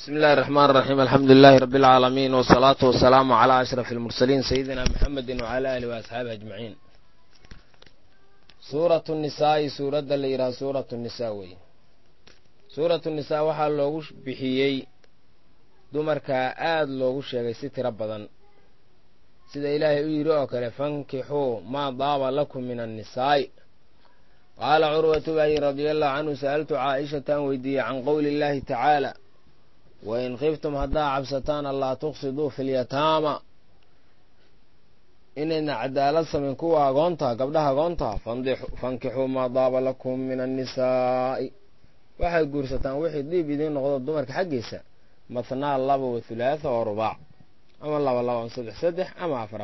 بسم الله الرحمن الرحيم الحمد لله رب العالمين والصلاة والسلام على أشرف المرسلين سيدنا محمد وعلى آله وأصحابه أجمعين. سورة النساء سورة اللي سورة النساء وي سورة النساء waxaa loogu bixiyey dumarka aad loogu sheegay si tiro badan sida ilaahay u yiri oo kale fankixuu ma daaba lakum min an-nisaa qaala curwatu radiyallahu anhu sa'altu Aisha tan weydiiyay can qawli Allahi ta'ala wa in khiftum haddaa cabsataan allaa tuqsiduu fil yataama inayna cadaalad samayn kuwa agoonta gabdhaha agoonta fankixuu maa daaba lakum min annisaa'i waxay guursataan wixii diib idiin noqdo dumarka xaggiisa mathnaa laba wa thulaatha oo rubaac ama laba ama saddex ama afar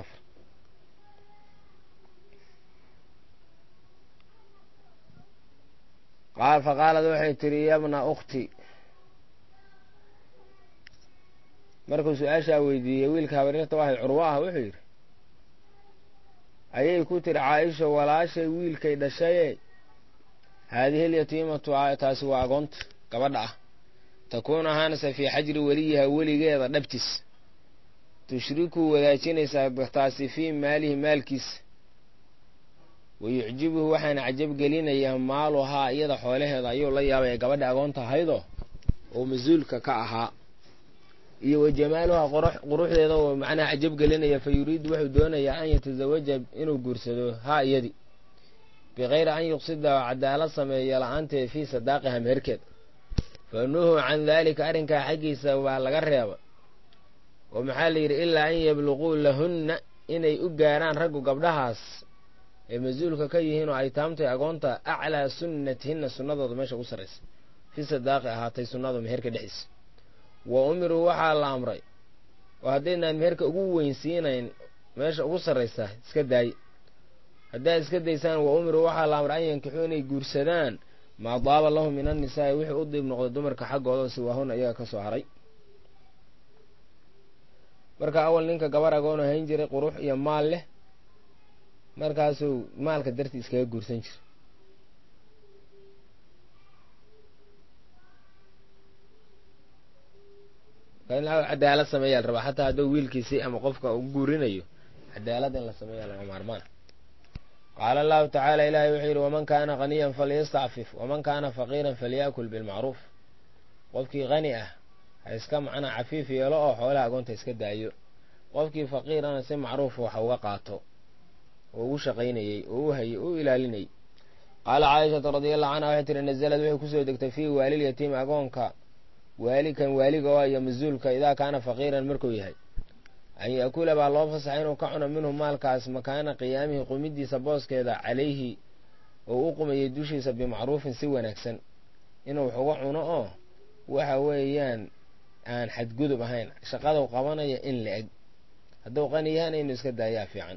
faqaalad waxay tiri yabna ukhti markuu su-aashaa weydiiyey wiilka habaryarta waxay curwo ah wuxuu yidhi ayay ku tiri caaisha walaashay wiilkay dhashaye haadihi alyatiimatu taasi waa agoonta gabadha ah takuunu ahaanaysa fii xajri weliyiha weligeeda dhabtiis tushrikuu wadaajinaysaa taasi fii maalihi maalkiisa wayucjibuhu waxaana cajab gelinayaa maaluhaa iyada xoolaheeda ayuu la yaabaya gabadha agoonta ahaydoo oo mas-uulka ka ahaa iyo wa jamaaluha quruxdeeda oo macnaha cajab gelinaya fa yuriidu wuxuu doonayaa an yatazawaja inuu guursado haa iyadii bikayri an yuqsida cadaalad sameeya la-aanteed fii sadaaqiha meherkeed fa nuhu can daalika arrinkaa xaggiisa waa laga reeba oo maxaa la yidhi ilaa an yabluquu lahunna inay u gaaraan raggu gabdhahaas ay mas-uulka ka yihiin oo ay taamtay agoonta aclaa sunnatihinna sunnadooda meesha ugu sarraysa fii sadaaqi ahaatay sunnadu meherka dhexdiisa wa umiruu waxaa la amray oo haddaynaan meherka ugu weynsiinayn meesha ugu sarraysa iska daaye haddaad iska daysaan wa umiruu waxaa la amray an yankixuu inay guursadaan maa daaba lahum min annisaa'i wixii u diib noqday dumarka xaggooda siwaahuna iyaga ka soo haray marka awal ninka gabar agoonu hayn jiray qurux iyo maal leh markaasuu maalka dartii iskaga guursan jira cadaalad sameeyaa la rabaa xataa hadduu wiilkiisii ama qofka u guurinayo cadaalad in la sameeya laga maarmaan qaala allahu tacaala ilaahay wuxuu yidhi waman kaana qaniyan falyastacfif waman kaana faqiiran falyakul bilmacruuf qofkii qani ah ha iska macnaa cafiif yeelo oo xoolaha agoonta iska daayo qofkii faqiirana si macruuf waxa uga qaato oo ugu shaqaynayey oo u hayay oo u ilaalinayay qaala caaishata radiallahu canha waxay tihi nazalad waxay kusoo degtay fii waalilyatiimi agoonka waalikan waaliga oo iyo mas-uulka idaa kaana faqiiran markuu yahay an yaakula baa loo fasaxay inuu ka cuno minhu maalkaas makaana qiyaamihi qumidiisa booskeeda calayhi oo u qumayay dushiisa bimacruufin si wanaagsan inuu wax uga cuno oo waxa weeyaan aan xadgudub ahayn shaqaduu qabanaya in la eg hadduu qani yahana inuu iska daayaa fiican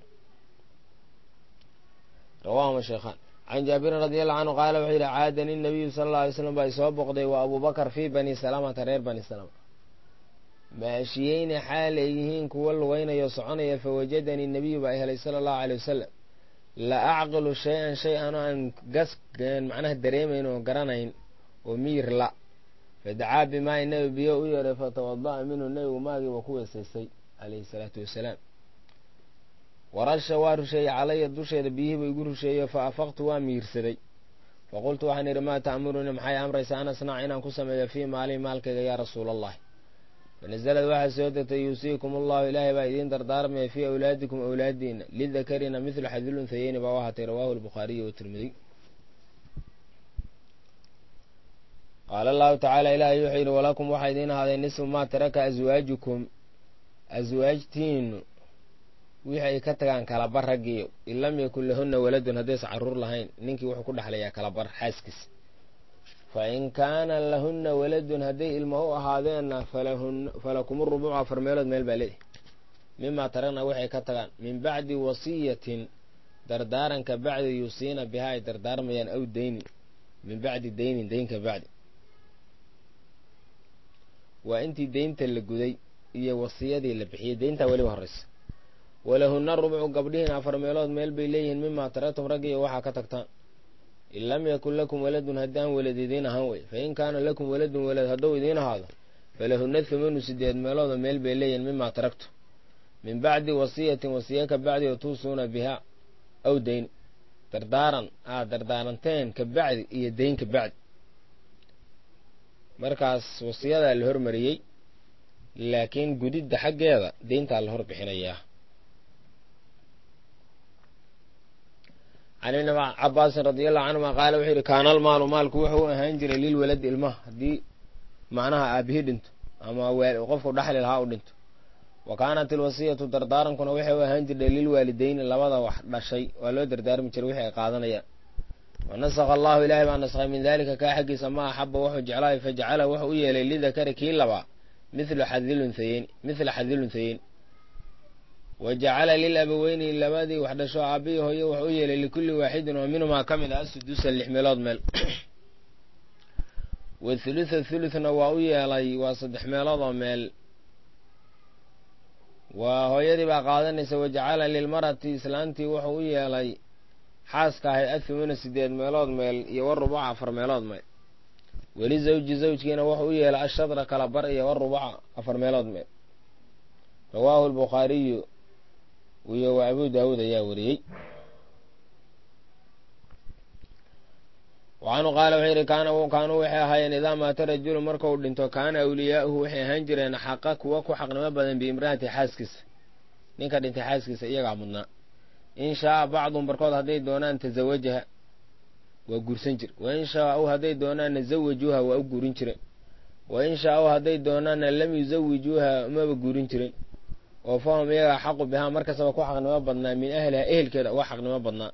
rawaahuma sheekhaan can jaabirin radiallahu canhu qaala wuxuu yidhi caadani nabiyu sala alla alay slam baa isoo boqday wa abubakar fii bani salamata reer bani salama maashiyeyni xaal ay yihiin kuwa lugaynayo soconaya fawajadanii nabiyu baa helay sala allahu alay wasalam la acqilu shay-an shay ano aan macnaha dareemayn oo garanayn oo miir la fadacaa bimaa nabi biyo u yeeray fatawada'a minhu nabigu maagiiba ku weysaystay calayhi salaatu wasalaam warasha waa rusheeyey calaya dusheeda biyihiiba igu rusheeyo fa afaqtu waa miirsaday faqultu waxaan idhi maa ta'muruni maxay amraysaa an asnaca inaan ku sameeyo fii maalihi maalkayga yaa rasuula allahi fanazalad waxaa soo degtay yuusiikum allahu ilaahay baa idiin dardaarmaya fii awlaadikum awlaadiina lidakarina midlu xadil unsayeyni baa u ahaatay rawaahu albukhaariyi watirmidiy qaala allahu tacaala ilaahay wuxuu yidhi walakum waxaa idiin ahaaday nisfu maa taraka aswaajukum aswaajtiinu wixii ay ka tagaan kalabar raggiiyo in lam yakun lahunna waladun haddaysa carruur lahayn ninkii wuxuu ku dhexlayaa kalabar xaaskiis fa in kaana lahunna waladun hadday ilmo u ahaadeenna falakum rubuucu afar meelood meel baa leedahy mimaa taragna waxay ka tagaan min bacdi wasiyatin dardaaranka bacdi yusiina bihaa ay dardaarmayaan aw daynin min bacdi daynin daynka bacdi waa intii daynta la guday iyo wasiyadii la bixiyey dayntaa weliba horraysa walahunna rubcu gabdhihiina afar meelood meel bay leeyihiin mimaa taraktum raggiiyo waxaa ka tagtaan in lam yakun lakum waladun haddaan walad idiin ahaan wey fain kaana lakum waladun walad hadduu idiin ahaado falahuna thumanu 8 meelooda meel bay leeyihin mimaa taragtu min bacdi wasiyatin wasiya ka bacdi oo tuusuuna bihaa aw dayn dardaaran aad dardaaranteen ka bacdi iyo dayn ka bacdi. markaas wasiyadaa la hormariyey laakiin gudidda xaggeeda dayntaa la hor bixinayaa. can ibni cabaasin radiallahu canhuma qaala wuxuu yidhi kaana almaalu maalku wuxuu ahaan jiray lilwaladi ilmaha haddii macnaha aabihii dhinto ama qofku dhaxli lahaa u dhinto. wa kaanat ilwasiyatu dardaarankuna waxay u ahaan jirtay lilwaalideyni labada wax dhashay waa loo dardaarmi jiray wixii ay qaadanayaan. wa nasakha allahu ilaahay baa nasakhay min daalika kaa xaggiisa ma axaba wuxuu jeclaay fajacala wuxuu u yeelay lidakari kii labaa mithla xadilunhayeyn wa jacala lilabaweyni labadii wax dhasho aabbihi hooye wuxuu u yeelay likulli waaxidin oo minhumaa ka mid ah sudusa 6 meelood meel. wathulutha thuluthna waa u yeelay waa 3 meelood oo meel waa hooyadii baa qaadanaysa. wajacala lilmarati islaantii wuxuu u yeelay xaaska ahay athumuna 8 meelood meel iyo warubuca 4 meelood meel. walizawji zawjkiina wuxuu u yeelay ashadra kala bar iyo warubuca 4 meelood meel. rawaahu albukhaariyu iyo wa abu daawuud ayaa wariyey. wacanhu qaala wuxuu yidhi kaanuu waxay ahaayeen idaa maata rajulu markau dhinto kaana awliyaa'uhu waxay ahaan jireen xaqa kuwa ku xaqnimo badan biimra'ati xaaskiisa ninka dhintay xaaskiisa iyagaa mudnaa. in shaaa bacdum barkood hadday doonaan tasawajaha waa guursan jire. wain shaau hadday doonaanna zawajuuha waa u guurin jireen. wain shaau hadday doonaanna lam yusawijuuha umaba guurin jiren. oo fahum iyagaa xaqu bihaa markastaba ku xaqnimo badnaa min ahliha ehelkeeda uga xaqnimo badnaa.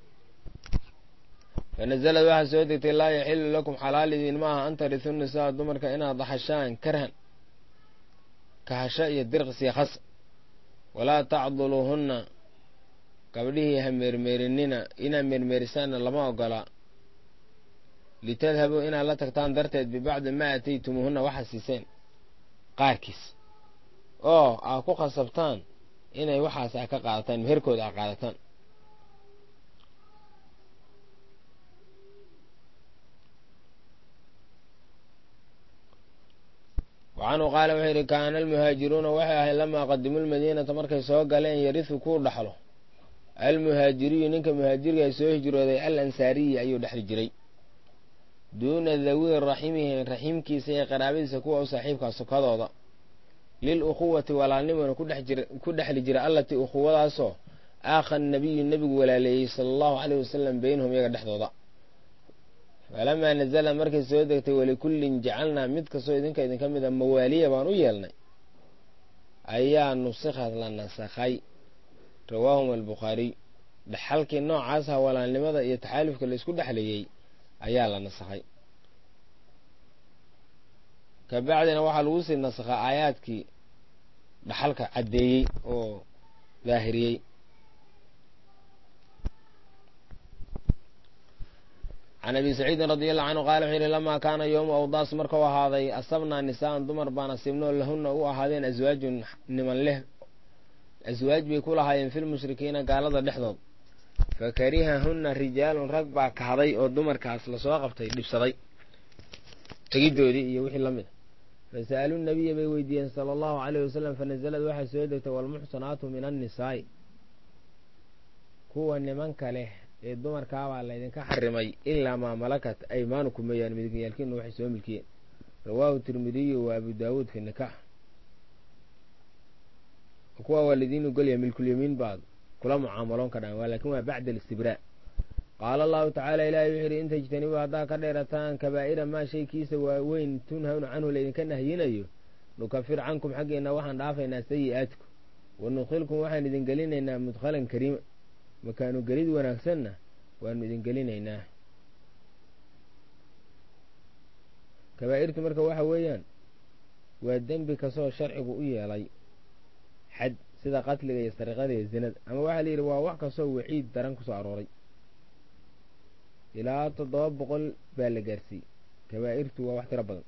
fanazalad waxaa soo degtay laa yaxilu lakum xalaalidiin ma aha an tarisu nisaa dumarka inaad daxashaan karhan kahasho iyo dirqisiya khas. walaa tacduluuhunna gabdhihii ha meermeerinina inaad meermeerisaanna lama ogola litadhabuu inaad la tagtaan darteed bibacdi maa ataytumuuhunna waxaa siiseen qaarkiis oo aad ku khasabtaan inay waxaas a ka qaadataan meherkooda a qaadataan. wacanhu qaala wuxuu yidhi kaana almuhaajiruuna waxay ahayd lamaa qadimuu lmadiinata markay soo galeen yarisu kuu dhaxlo almuhaajiriyu ninka muhaajirga soo hijrooday al ansaariyi ayuu dhexli jiray duuna dawi raximihi raximkiisa iyo qaraabadiisa kuwa u saaxiibkaa sokadooda lil ukhuwati walaalnimona ku dhexli jira allatii ukhuwadaasoo aakha nabiyu nebigu walaaleeyey sala allahu caleyh wasalam beynahum iyaga dhexdooda. falamaa nazala markay soo degtay walikullin jacalnaa mid kastoo idinka mida mawaaliya baan u yeelnay ayaa nusikhad la nasakhay. rawaahum albukhaariy dhaxalkii noocaasha walaalnimada iyo taxaalufka laysku dhexleeyey ayaa la nasakhay. ka bacdina waxaa lagu sii nasakhaa aayaadkii dhaxalka caddeeyey oo daahiriyey. can abi saciidin radi allahu canhu qaala wuxuu yidhi lamaa kaana yowmu awdaas markau ahaaday asabnaa nisaa'an dumar baan asiibnoo lahunna u ahaadeen aswaajun niman leh aswaaj bay ku lahaayeen filmushrikiina gaalada dhexdood. fakarihahunna rijaalun rag baa kahday oo dumarkaas lasoo qabtay dhibsaday tegiddoodii iyo wixii la mid a. fasa'aluu nabiya bay weydiiyeen sala allahu caleyh wasalam fanazalad waxaa soo degtay walmuxsanaatu min annisaa'i kuwa nimanka leh ee dumarkaabaa laydinka xarimay ilaa maa malakat aymaanukum mooyaan midigyaalkiina waxay soo milkiyeen. rawaahu tirmidiyu wa abu daawuud fi nikaax. kuwa waalidiinu golya milkulyamiin baad kula mucaamaloon ka dhaan laakiin waa bacda alistibraa. qaala allahu tacaala ilaahay wuxuu yidhi in tajtanibuu haddaa ka dheerataan kabaa'ira maa shaykiisa waaweyn tunhawna canhu laydinka nahyinayo nukafir cankum xaggeena waxaan dhaafaynaa sayi'aatikum wanudkhilkum waxaan idin gelinaynaa mudkhalan kariima makaanu gelid wanaagsanna waanu idin gelinaynaa. kabaa'irtu marka waxa weeyaan waa dembi kastoo sharcigu u yeelay xad sida qatliga iyo sariqada iyo zinada ama waxaa la yidhi waa wax kastoo waciid daran ku soo arooray ilaa 700 baa la gaarsiiyey. kabaa'irtu waa wax tiro badan.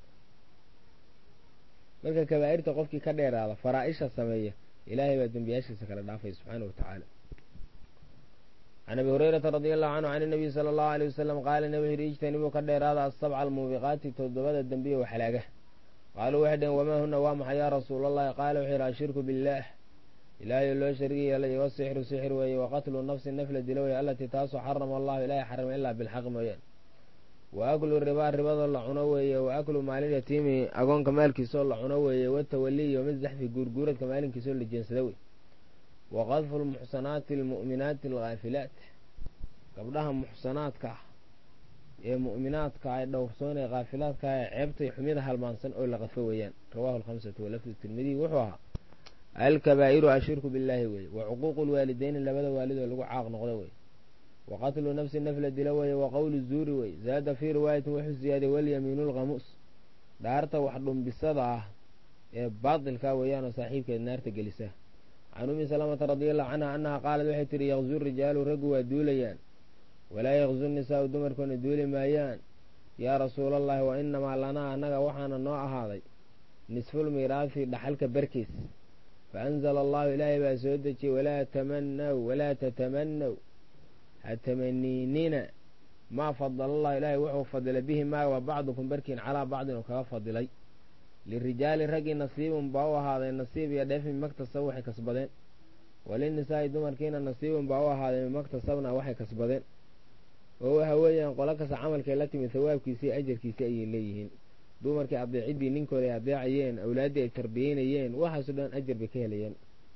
marka kabaa'irta qofkii ka dheeraada faraa'isha sameeya ilaahay baa dembiyaashiisa kala dhaafay subxaana wa tacaala. can abi hurayrata radi allahu canhu can inabiy sala allahu aleyh wasalam qaala nabi wuxu yidhi ijtanibuu ka dheeraada asabca almuubiqaati 7 dembiya waxalaaga qaaluu waxay dhaheen wamaa huna waa maxay yaa rasuula allahi qaala wuxuu yidhi ashirku billaah ilaahay loo sharigi yeelay iyo wasixru sixir weeye waqatlu nafsi naf la dilo weye allatii taasoo xarama allahu ilaahay xarama ilaa bilxaq mooyaane wa aklu ribaa ribadoo la cuno weeye wa aklu maalin yatiimi agoonka maalkiisoo la cuno weeye watawalii yowma zaxfi guurguuradka maalinkiisoo la jeensada wey wa qadfu lmuxsanaati almu'minaati alghaafilaat gabdhaha muxsanaadka ah ee mu'minaadka ay dhowrsoon ee khaafilaadka ah ee ceebtay xumida halmaansan oo la qadfo weeyaan rawahu alkhamsatu walafdu tirmidiy wuxuu ahaa alkabaa'iru ashirku billaahi weye wa cuquuqu lwaalideyni labada waalid oo lagu caaq noqdo weye wa qatlu nafsi naf la dilo weye wa qowlu zuuri weye zaada fii riwaayatin wuxuu ziyaaday walyamiinu lkhamuus dhaarta wax dhumbisada ah ee baatilka weeyaanoo saaxiibkeed naarta gelisa can ummi salamata radiallahu canha annaha qaalad waxay tihi yaqzu rijaalu raggu waa duulayaan walaa yaqzu nisaau dumarkoona duuli maayaan yaa rasuulallahi wa inamaa lanaa annaga waxaana noo ahaaday nisful miiraafi dhaxalka barkiis fa anzala allahu ilaahay baa soo dejiyey walaa tatamanaw ha tamaniinina maa fadala allahu ilaahay wuxuu fadilay bihi maagaba bacdukum barkiin calaa bacdin oo kaga fadilay lirijaali raggii nasiibun baa u ahaaday nasiib iyo dheef mimaktasab waxay kasbadeen walinisaa'i dumarkiina nasiibun baa u ahaaday mimaktasabna waxay kasbadeen oo waxa weeyaan qolo kasta camalkay la timid hawaabkiisii ajarkiisii ayay leeyihiin dumarkii adeeciddii ninkooda ay adeecayeen awlaaddii ay tarbiyeynayeen waxaaso dhan ajar bay ka helayeen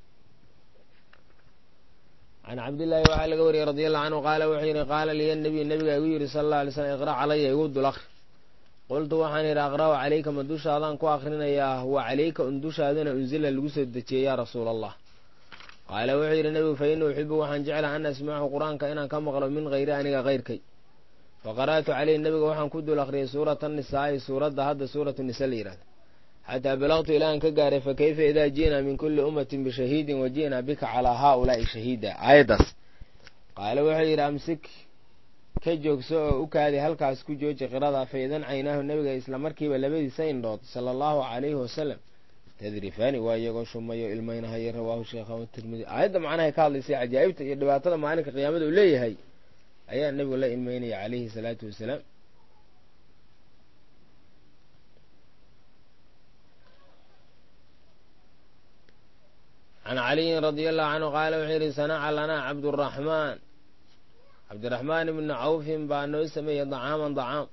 can cabdillaahi waxaa laga wariyey radiallahu canhu qaala wuxuu yidhi qaala liya nabiy nabiga igu yidhi sala alla alay slam iqra' calaya igu dul akri qultu waxaan yidhi aqra'u calayka ma dushaadaan ku akrinayaa wa calayka un dushaadana unzila lagu soo dejiyey yaa rasuula allah qaala wuxuu yidhi nebigu fa inii uxibu waxaan jeclaha an asmacu qur-aanka inaan ka maqlo min hayri aniga kayrkay faqara'tu caleyhi nebiga waxaan ku dul akhriyay suurata nisaa'i suuradda hadda suuratu nisa la yidhahdo xataa balaqtu ilaahan ka gaaray fa kayfa idaa ji'naa min kulli ummatin bishahiidin wa ji'naa bika calaa haaulaa'i shahiida aayaddaas qaala wuxuu yidhi amsik ka joogso oo u kaadi halkaas ku jooji qirada faidan caynaahu nebiga isla markiiba labadiisa indhood sala allahu calayhi wasalam tadrifaani waa iyagoo shumayo ilmaynahaya rawaahu sheekhahu tirmidi aayadda macnahay ka hadlaysay cajaa'ibta iyo dhibaatada maalinka qiyaamada uu leeyahay ayaa nebigu la ilmeynaya calayhi salaatu wasalaam can caliyin radia allahu canhu qaala wuxuu yidhi sanaca lanaa cabdiraxmaan ibni cawfin baa noo sameeyey dacaaman dacaam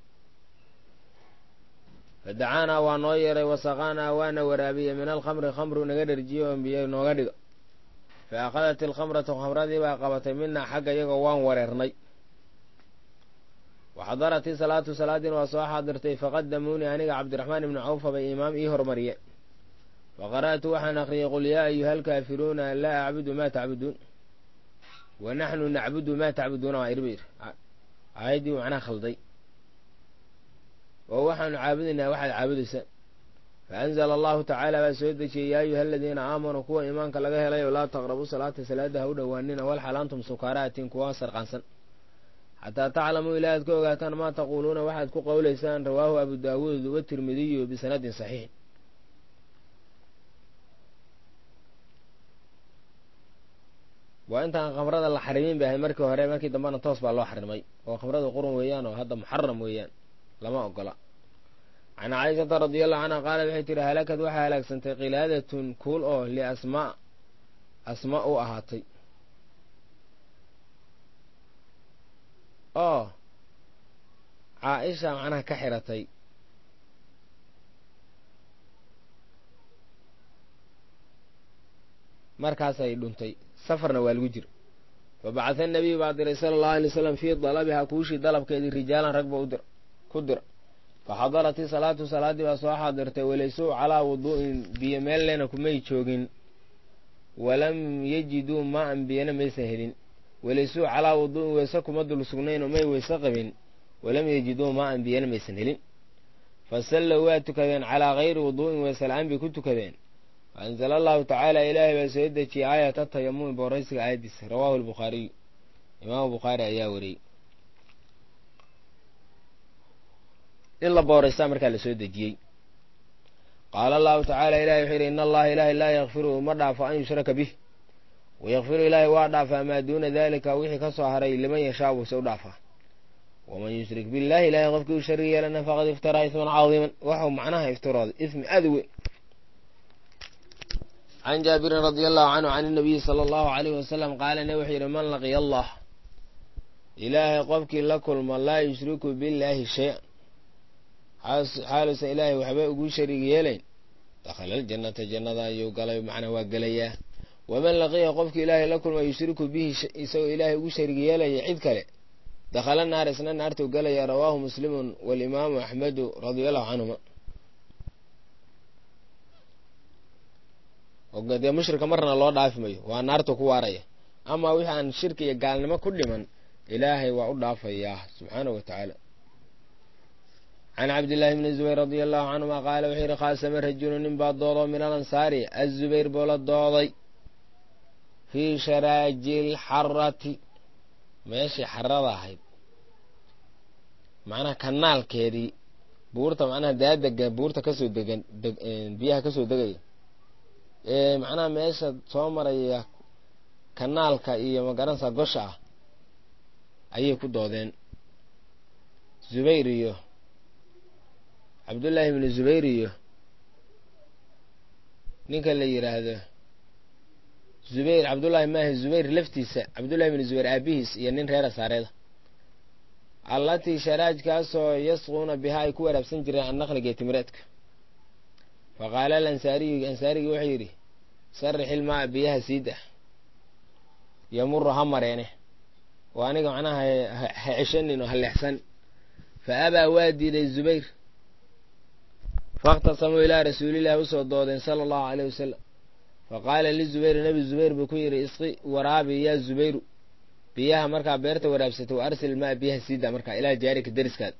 fadacaanaa waa noo yeeray wasaqaanaa waana waraabiyey min alkhamri khamru naga dherjiyo oo biyo nooga dhigo fa akhadat ilkhamratu khamradii baa qabatay minaa xagga iyagoo waan wareernay waxadaratii salaatu salaadiina waa soo xaadirtay faqadamuunii aniga cabdiraxmaan ibni cawfa bay imaam ii hormariyeen faqara'tu waxaan akhriyey qul yaa ayuha alkaafiruuna laa acbudu maa tacbuduun wa naxnu nacbudu maa tacbuduuna waa irbayr aayaddii macnaha khalday oo waxaanu caabudaynaa waxaad caabudaysaan faanzala allahu tacaala baa soo dejiyey yaa ayuha aladiina aamanuu kuwa iimaanka laga helayo laa taqrabuu salaata salaada ha u dhowaanina walxal antum sukaaraatin kuwa sarqansan xataa taclamuu ilaa aad ka ogaataan maa taquuluuna waxaad ku qowlaysaan rawaahu abu daawuud watirmidiyu bisanadin saxiix waa intaan khamrada la xarimin bay ahay markii hore markii dambena toos baa loo xarimay oo khamrada qurun weeyaan oo hadda muxaram weeyaan lama ogola can caaishata radiallahu canha qaalad waxay tihi halakad waxaa halaagsantay qilaadatun kuul oo liasmaa asma u ahaatay oo caaisha macnaha ka xiratay markaasay dhuntay safarna waa lagu jira fabacatha nabiyu baa diray sala allahu alay wasalam fii dalabihaa kuushii dalabkeedii rijaalan rag ba ku dira faxadaratii salaatu salaaddii baa soo xaadirtay walaysuu calaa wuduu'in biyo meel lena kumay joogin walam yajiduu maa-an biyana maysan helin walaysuu calaa wuduu'in weyse kuma dul sugnayn oo may weyse qabin walam yajiduu maa-an biyana maysan helin fasallow waa tukadeen calaa hayri wuduu'in weyse la-aan bay ku tukadeen faanzala allahu tacaala ilaahay baa soo dejiyey aayata tayamumi booraysiga aayaddiisa rawaahu albukhaariyu imaamu bukhaari ayaa wariyey in la booraysaa markaa la soo dejiyey qaala allahu tacaala ilahay wuxuu yidhi in allaha ilaahay laa yakfiru ma dhaafo an yushraka bih wayakfiru ilaahay waa dhaafaa maa duuna daalika wixii ka soo haray liman yashaa buuse u dhaafaa waman yushrik billahi ilahay qofkii u sharig yeelana faqad iftaraa isman cadiiman waxau macnaha iftirooday ismi aad weyn. can jaabirin radi allahu canhu can inabiyi sala allahu alayhi wasalam qaala ne wuxuu yidhi man laqiya allah ilaahay qofkii la kulma laa yushriku billaahi shay-an xaaluusan ilaahay waxba ugu sharig yeelayn dakhala aljannata jannada ayuu galay macnaa waa gelayaa. waman laqiya qofkii ilaahay la kulma yushriku bihi isagoo ilaahay ugu sharig yeelaya cid kale dakhala naar isna naartuu galaya. rawaahu muslimun walimaamu axmedu radia allahu canhuma. dee mushrika marna loo dhaafi mayo, waa naartu ku waaraya. amaa wixii aan shirki iyo gaalnimo ku dhiman ilaahay waa u dhaafayaa subxaanahu wa tacaala. can cabdillaahi bni zubayr radia allahu canhuma qaala wuxuu yidhi khaasama rajulu nin baa doodo min alansaari azubayr buu la dooday fii sharaaji lxarati meeshii xarada ahayd macnaha kanaalkeedii buurta macnaha daadega buurta kasoo degan biyaha kasoo degaya macnaha meesha soo maraya kanaalka iyo magaranaysa gosha ah ayay ku doodeen. zubayr iyo cabdullaahi ibni zubayr iyo ninka la yidhaahdo zubayr cabdullaahi maaha zubayr laftiisa cabdullahi ibni zubayr aabihiis iyo nin reer asaareeda allatii sharaajkaasoo yasquuna bihaa ay ku waraabsan jireen annaqli geetimireedka. faqaala alansaariyu ansaarigii wuxuu yidhi sarix ilmaa biyaha siida yamuru ha mareene oo aniga macnaha ha ceshanin oo ha leexsan. fa abaa waa diiday zubayr fakhtasamuu ilaa rasuulillahi usoo doodeen sala allahu alayh wasalam. faqaala lizubayr nebi zubayr buu ku yidhi isqi waraabi yaa zubayru biyaha markaa beerta waraabsata wa arsil maa biyaha siida markaa ilaa jaarika deriskaada.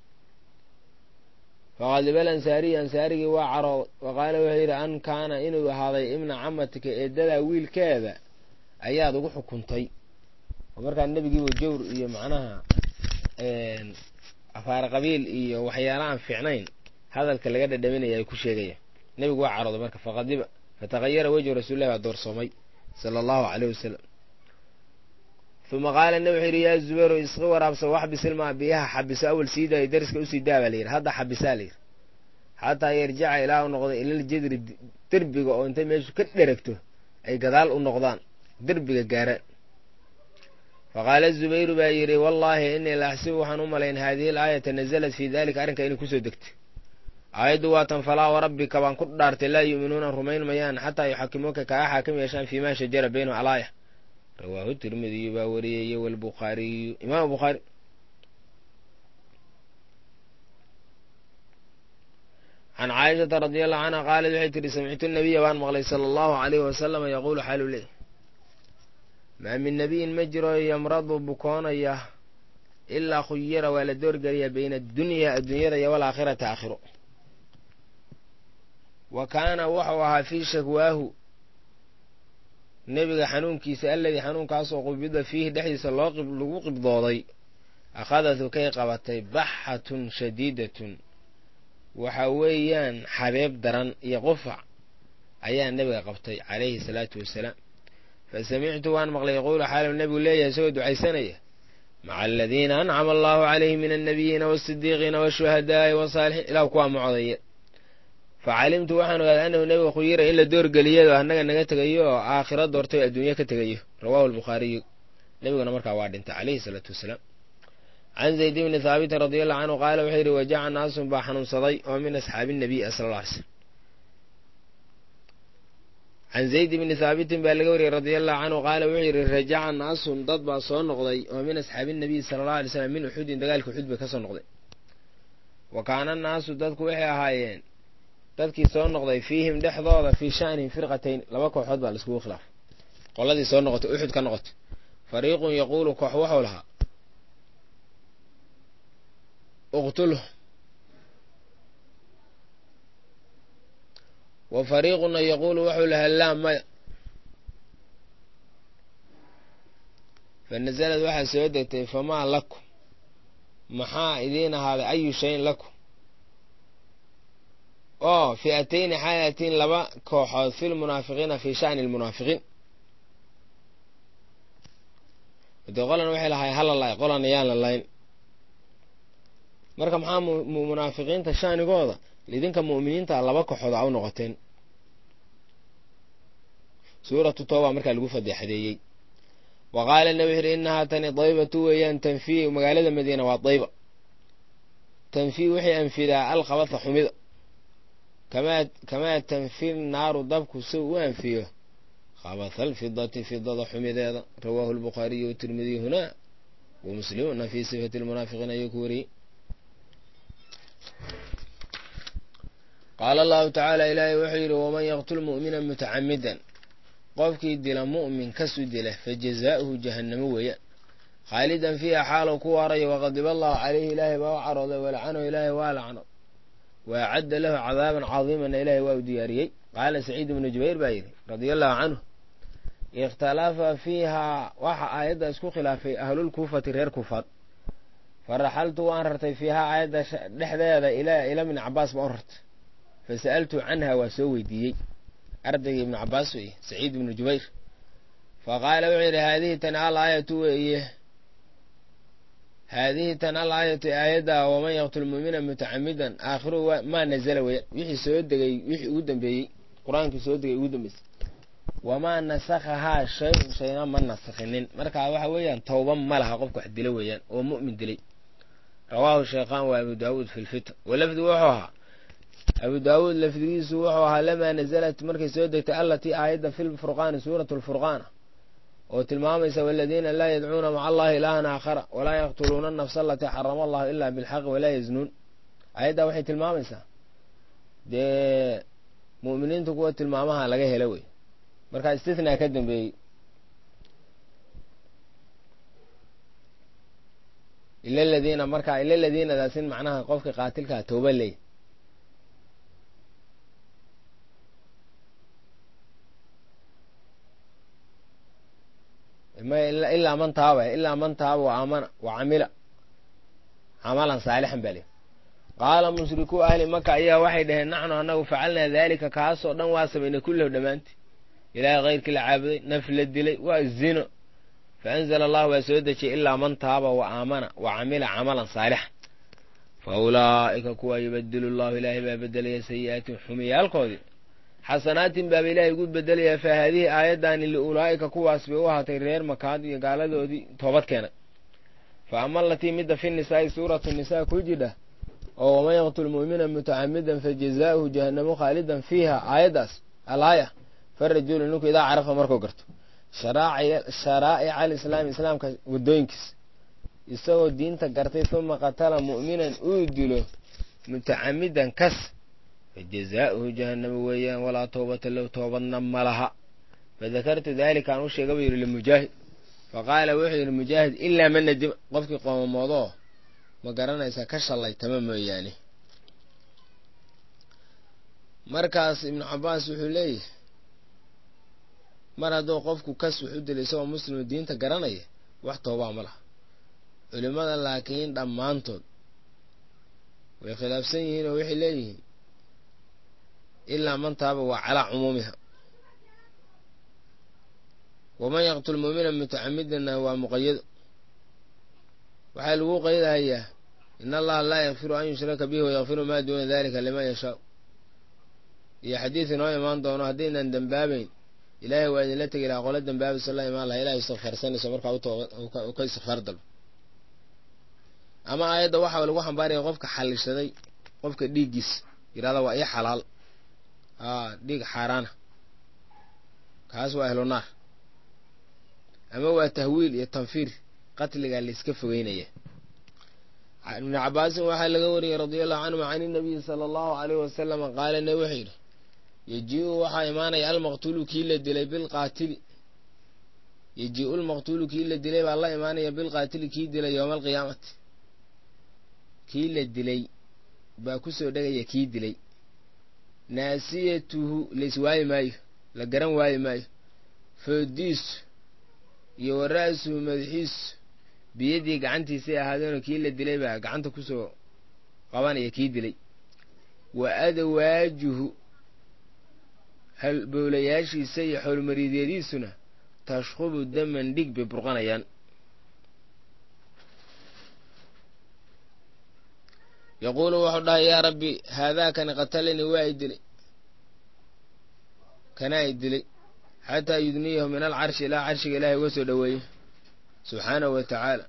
faqadiba alansaariyu ansaarigii waa carooday wa qaala wuxuu yidhi an kaana inuu ahaaday ibna camatika eedadaa wiilkeeda ayaad ugu xukuntay. oo markaa nebigiiba jawr iyo macnaha afaar qabiil iyo waxyaala aan fiicnayn hadalka laga dhadhaminaya ay ku sheegaya. nebigu waa carooday marka faqadiba fataqayara wejhu rasuulillahi baa doorsoomay sala allahu alayh wasalam. uma qaala nebi wuxuu yidhi yaa zubayru isqi waraabsa waxbisilmaa biyaha xabiso awal siidayo dariska usii daa baa layidhi hadda xabisaa layidhi xataa yarjaca ilaa u noqdo ilaljadri derbiga oo intay meeshu ka dheragto ay gadaal u noqdaan derbiga gaaraan. faqaala zubayru baa yidhi wallaahi inii la axsibu waxaan u malayn haadihi alaayata nazalat fii dalika arrinka inay kusoo degtay. aayaddu waatan falaa warabbika baan ku dhaartay laa yu'minuuna rumayn mayaan xataa yuxakimuuka kaa xaakim yeeshaan fii maa shajara baynahum alaaya. rawaahu tirmidiyu baa wariyey iyo walbukhaariyu imaam bukhaari. can caaishata radia allahu canha qaalad waxay tihi samictu nabiya baan maqlay sala allahu alayhi wasalama yaquulu xaalu leey maa min nabiyin ma jiro yamradu bukoonaya ilaa khuyira waa la doorgeliyaa bayna adunyaa adduunyada iyo walaakhirati aakhiro. wa kaana wuxuu ahaa fii shakwaahu nebiga xanuunkiisa alladii xanuunkaasoo qubida fiihi dhexdiisa lagu qibdooday akhadatu kay qabatay baxatun shadiidatun waxa weeyaan xabeeb daran iyo qufac ayaa nebiga qabtay calayhi salaatu wasalaam. fa samictu waan maqlay yaquulu xaalu nebigu leeyahay isagoo ducaysanaya maca aladiina ancama allahu calayhim min annabiyiina waasidiiqiina washuhadaa'i wasaalixiin ilah kuwaa macodaya. facalimtu waxaan ogaaday annahu nebiga khuyira in la doorgeliyado annaga naga tegayo oo aakhiro doortay o adduunye ka tegayo. rawaahu albukhaariyu nebiguna markaa waa dhintay calayhi salaatu wasalaam. can zayd bni haabitin radiallahu canhu qaala wuxuu yidhi wajaca naasun baa xanuunsaday oo min asxaabi nabiy sala alla alay slm. can zayd bni haabitin baa laga wariyey radiallahu canhu qaala wuxuu yidhi rajaca naasun dad baa soo noqday oo min asxaabi nabiy sala allahu alay slam min uxudin dagaalka uxud bay ka soo noqday. wa kaana naasu dadku waxay ahaayeen dadkii soo noqday fiihim dhexdooda fii sha'nihim firqatayn laba kooxood baa laiskugu khilaafay. qoladii soo noqotay uxud ka noqotay fariiqun yaquulu koox waxuu lahaa uqtulhu wa fariiquna yaquulu waxuu lahaa laa maya. fa nasalad waxaa soo degtay famaa lakum maxaa idiin ahaaday ayu shayin lakum oo fi'atayni xaalatiin laba kooxood fi lmunaafiqiina fii sha'ni lmunaafiqiin. dee qolan waxay lahay hala laay qolan ayaan la layn marka maxaa munaafiqiinta shaanigooda idinka mu'miniinta laba kooxood a u noqoteen suuratu tooba markaa lagu fadeexadeeyey wa qaala nabi wuxu yidhi innahaa tani daybatu weeyaan tanfii magaalada madiina waa dayba tanfii waxay anfidaa alkhabatha xumida kamaa tanfi naaru dabku si u anfiyo khabatha alfidati fidada xumideeda rawaahu albukhaariyu watirmidiy hunaa wa muslimuna fii sifati lmunaafiqiin ayuu ku wariyey qaala allahu tacaala ilaahay wuxuu yidhi waman yaqtul mu'mina mutacamidan qofkii dila mu'min kasu dila fajazaa'uhu jahannamo weeyaan khaalidan fiiha xaalou ku waarayo waqadiba allahu calayhi ilaahay baa u carooday walacanahu ilaahay waa lacno waacadda lahu cadaaban cadiimana ilaahay waa u diyaariyey qaala saciid ibnu jubayr baa yidhi radia allahu canhu ikhtalafa fiihaa waxa aayadda isku khilaafay ahlulkuufati reer kuufaad faraxaltu waan rartay fiihaa aayadda dhexdeeda ila ibni cabaas baan u rartay fasa'altu canha waa soo weydiiyey ardayga ibnu cabaas weeye saciid ibnu jubayr faqaala wuxuu yidhi haadihi tan al aayatu weeye haadihi tan al aayatu aayadda waman yaqtul mu'mina mutacamidan aakhiru maa nazala weeyaan wixii soo degay wixii ugu dambeeyey qur-aankii soo degay ugu dambeysay wamaa nasakhahaa shay-un shayna ma nasakhinin markaa waxa weeyaan tawba ma laha qofka wax dila weeyaan oo mu'min dilay rawaahu shaykhaan wa abu daawuud fi lfitan walafdi wuxuu ahaa abu daawuud lafdigiisu wuxuu ahaa lamaa nazalat markay soo degtay allatii aayadda fi lfurqaani suuratu lfurqaana oo tilmaamaysa waladiina laa yadcuuna maca allahi ilaahan aakhara walaa yaqtuluuna anafsa alatii xarama allahu ilaa bilxaqi walaa yaznuun aayaddaa waxay tilmaamaysaa dee mu'miniintu kuwa tilmaamaha laga helo wey markaa istisnaa ka dambeeyey ila aladiina markaa ila aladiinadaasin macnaha qofka qaatilkaa tooba leey ilaa man taaba wa aamana wa camila camalan saalixan baa leh qaala mushrikuu ahli maka ayaa waxay dhaheen naxnu annagu facalnaa daalika kaasoo dhan waa samaynay kullahu dhammaantii ilaahay kayrkii la caabuday naf la dilay waa zino faanzala allahu waa soo dejiyay ilaa man taaba wa aamana wa camila camalan saalixan fa ulaa'ika kuwa yubadilu llahu ilaahay baa bedelaya sayi'aatin xumiyaalkoodii xasanaatin baaba ilaahay ugu bedelayaa fa haadihi aayaddaani liulaa'ika kuwaas bay u ahaatay reer makaad iyo gaaladoodii toobad keenay fa ama alatii midda fi nisaa'i suuratu nisaa ku jidha oo waman yaqtul mu'mina mutacamidan fajazaa'uhu jahannamu khaalidan fiiha aayaddaas alaaya farajulu ninku idaa carafa markuu garto sharaa'ica alislaami islaamka waddooyinkiis isagoo diinta gartay uma qatala mu'minan uu dilo mutacamidan kas fajazaa'uhu jahannama weeyaan walaa tawbata low toobadna ma laha fadakartu daalika aan u sheega buu yidhi limujaahid faqaala wuxuu yidhi mujaahid ilaa man nadima qofkii qoomamoodoo ma garanaysaa ka shallaytama mooyaane markaas ibnu cabaas wuxuu leeyahay mar hadduu qofku kas wax u dilay isagoo muslimu diinta garanaya wax toobaa ma laha culimmada laakiin dhammaantood way khilaafsan yihiin oo waxay leeyihiin ilaa man taaba waa calaa cumuumiha waman yaqtul mu'mina mutacamidana waa muqayado waxaa lagu qaydahayaa in allaha laa yakfiru an yushraka bihi wayakfiru maa duuna dalika liman yashaa iyo xadiid inoo imaan doono haddaynan dembaabayn ilaahay waa idinla tegi lahaa qola dembaabaysa la imaan laha ilahay istikfaarsanayso markaa ka istikfaar dalbo ama aayadda waxaa lagu xambaaraya qofka xalishaday qofka dhiiggiis yirahda waa ii xalaal dhiig xaaraana kaas waa ahlu naar ama waa tahwiil iyo tanfiir qatligaa layska fogeynaya ibnu cabaasin waxaa laga wariyey radia allahu canhuma can inabiyi sala allahu alayhi wasalam qaala nabi wuxuu yidhi yeji-u waxaa imaanaya almaqtuulu kii la dilay bilqaatili yeji-u lmaqtuulu kii la dilay baa la imaanaya bilqaatili kii dilay yowma alqiyaamati kii la dilay baa kusoo dhegaya kii dilay naasiyatuhu laiswaayi maayo la garan waayi maayo foodiisu iyo wara'suhu madaxiisu biyadii gacantiisay ahaadeenoo kii la dilay baa gacanta kusoo qabanaya kii dilay wa adawaajuhu halbowlayaashiisa iyo xowlmariidyadiisuna tashqubu daman dhig bay burqanayaan yaquulu wuxuu dhahay yaa rabbi haadaakani qatalanii waa i dilay kanaa i dilay xataa yudniyahu min alcarshi ilaa carshiga ilaahay uga soo dhoweeye subxaanahu wa tacaala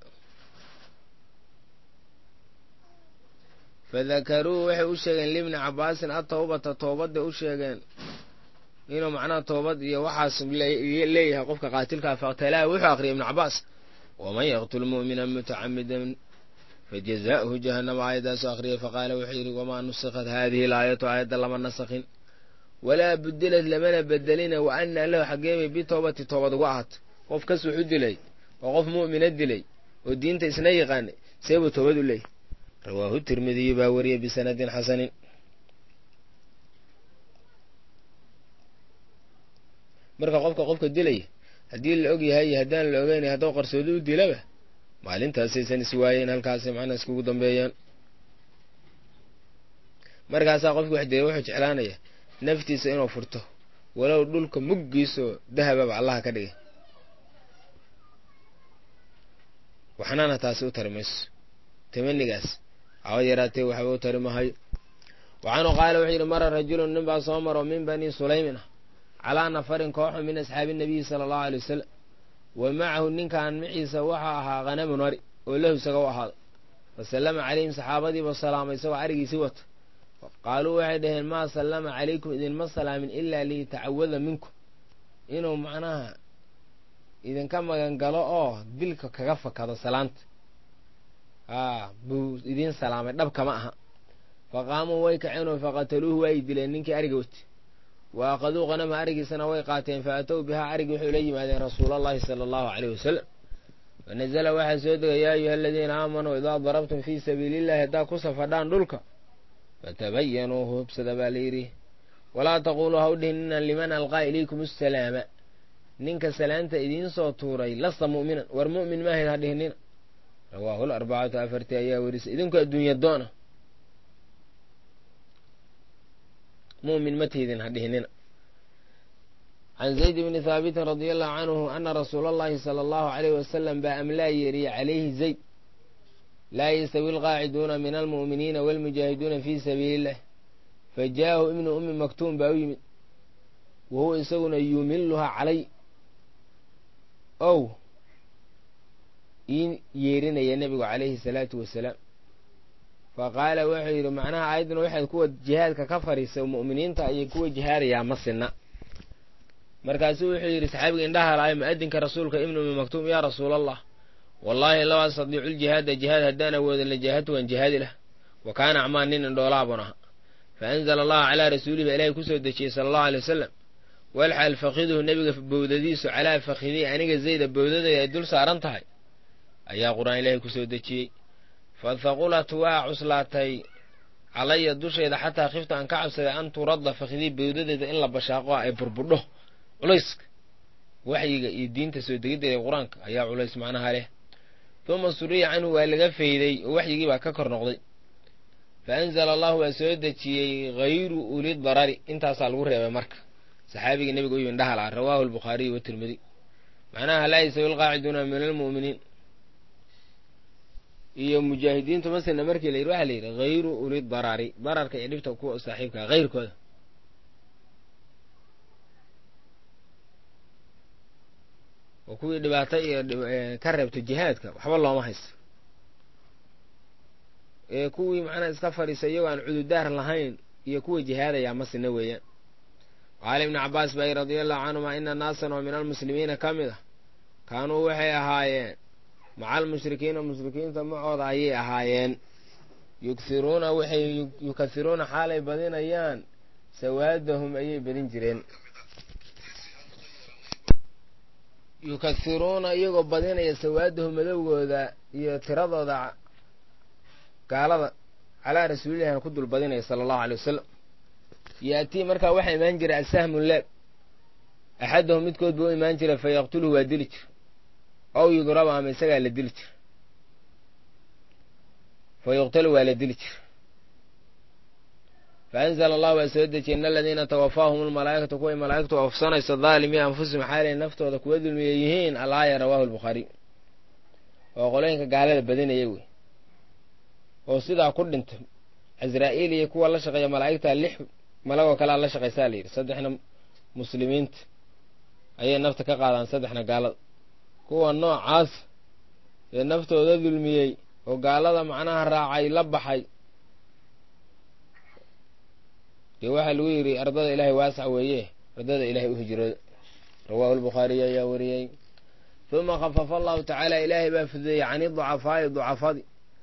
fadakaruu waxay u sheegeen libni cabbaasin atawbata toobadday u sheegeen inuu macnaha toobad iyo waxaas leeyahay qofka qaatilkaa faqtalaa wuxuu aqriyay ibnu cabbaas waman yaqtul mu'mina mutacamidan fajazaa'uhu jahannama aayadaasu aqriyay faqaala wuxuu yidhi wamaa nusikhat haadihi laayatu aayadda lama nasakhin walaa budilad lamana bedelina wa anna lahu xaggeebay bitowbati toobad ugu ahaato qof kas wuxu dilay oo qof mu'mina dilay oo diinta isna yaqaanay seebuu toobad u leeyahy rawaahu tirmidiyu baa wariyey bisanadin xasanin marka qofka dilaya haddii la og yahay iyo haddaan la ogeynay hadduu qarsoodo u dilaba maalintaasaysan is waayeen halkaasay macnaa iskugu dambeeyaan markaasaa qofki wax dilay wuxuu jeclaanaya naftiisa inuu furto walow dhulka muggiisoo dahababa allaha ka dhigay waxnaana taasi u tari mayso tamanigaas haba yaraatee waxba u tari mahayo waxaanu qaala wuxuu yidhi mara rajulun nin baa soo maro min bani sulaymin ah calaa nafarin kooxu min asxaabi nabiyi sala allahu alay wasalam wa macahu ninkan maciisa waxaa ahaa khanamun ari oo lahu isaga u ahaaday fasallama calayhim saxaabadiiba salaamay isagoo arigiisii wata qaaluu waxay dhaheen maa sallama calaykum idinma salaamin ilaa liyatacawada minkum inuu macnaha idinka magan galo oo dilka kaga fakado salaanta buu idiin salaamay dhabkama aha faqaamuu way kaceenoo faqataluuhu waa y dileen ninkii ariga wati wa aqaduu qanama arigiisana way qaateen fa atow bihaa arigii waxay ula yimaadeen rasuulallahi sala allahu caleyh wasalam wanazala waxaa soo degay yaa ayuha aladiina aamanuu idaa darabtum fii sabiilillahi haddaa ku safadhaan dhulka fatabayanuu hubsada baa layidhi walaa taquuluu ha u dhihinina liman alqaa ilaykum asalaama ninka salaanta idiin soo tuuray lasta mu'minan war mu'min maahayd ha dhihinina rawaahu larbacatu afartii ayaa werisay idinku adduunya doona mu'min ma tihdin ha dhihinina can zayd bni haabitin radia allahu canhu ana rasuula allahi sala allahu alayhi wasalam baa amlaa yeeriye calayhi zayd laa yastawi alqaaciduuna min almu'miniina waalmujaahiduuna fii sabiili illah fajaahu ibnu ummi maktuum baa u yimid wa huwa isaguna yumiluhaa calay ow ii yeerinaya nebigu calayhi salaatu wasalaam faqaala wuxuu yidhi macnaha aayaddan waxayd kuwa jihaadka ka fadhiisay mu'miniinta ayay kuwa jihaadayaa ma sinna markaasuu wuxuu yidhi saxaabiga indhaha laay mu'adinka rasuulka ibnu ummi maktuum yaa rasuulallah wallaahi law astadiicu ljihaada jihaad haddaan awoodin la jaahadtu waan jihaadi lah wa kaana acmaa nin indhoolaabun aha fa anzala allahu calaa rasuulihi baa ilaahay kusoo dejiyey sala allahu alay wasalam walxal fakiduhu nebiga bowdadiisu calaa fakidii aniga zayda bowdadaya ay dul saaran tahay ayaa qur-aan ilaahay kusoo dejiyey fathaqulat waa cuslaatay calaya dushayda xataa khifta aan ka cabsaday an turadda fakidii bowdadeeda in la bashaaqo ay burbudho culayska waxyiga iyo diinta soo degiddeeda qur-aanka ayaa culays macnaha leh uma suriya canhu waa laga fayday oo waxyigii baa ka kor noqday fa anzala allahu waa soo dejiyey hayru uli darari intaasaa lagu reebay marka saxaabigii nebiga u yimi indhaha la'a rawaahu albukhaariy watirmidi macnaha laa yastawi alqaaciduuna min almu'miniin iyo mujaahidiintu masena markii la yidhi waxaa la yidhi hayru uli darari dararka iyo dhibta kuwa saaxiibkaa hayrkooda oo kuwii dhibaato iyo ka reebto jihaadka waxba looma haysto kuwii macnaha iska fadhiisa iyagoo aan cududaar lahayn iyo kuwa jihaadayaa ma sina weeyaan qaala ibnu cabbaas baa yidhi radia allahu canhuma ina naasan oo min almuslimiina ka mid ah kaanuu waxay ahaayeen maca almushrikiina mushrikiinta macooda ayay ahaayeen yukasiruuna xaalay badinayaan sawaadahum ayay badin jireen yukasiruuna iyagoo badinaya sawaadahum madowgooda iyo tiradooda gaalada calaa rasuulilahina ku dul badinaya sala allahu alay wasalam yaatii markaa waxaa imaan jiray asahmu leeb axadahum midkood buu u imaan jiray fa yaqtuluhu waa dili jir ow yudrabu ama isagaa la dili jir fa yuqtalu waa la dili jir fa anzala allahu waa soo dejiyey in aladiina tawafaahum almalaa'ikatu kuway malaa'igtu oofsanayso daalimiin anfusihim xaalay naftooda kuwa dulmiya yihiin alaaya rawaahu albukhaariy oo qolooyinka gaalada badinaya wey oo sidaa ku dhintay casraa'iil iyo kuwa la shaqeeya malaa'igta 6 malagoo kalea la shaqaysaa la yidhi 3 muslimiinta ayay nafta ka qaadaan 3 gaalada kuwa noocaas ee naftooda dulmiyey oo gaalada macnaha raacay la baxay dee waxaa lagu yidhi ardada ilaahay waasac weeye ardada ilaahay u hijrooda rawaahu albukhaariy ayaa wariyey uma khafafa allahu tacaala ilaahay baa fudeeyey cani ducafaa'i ducafadi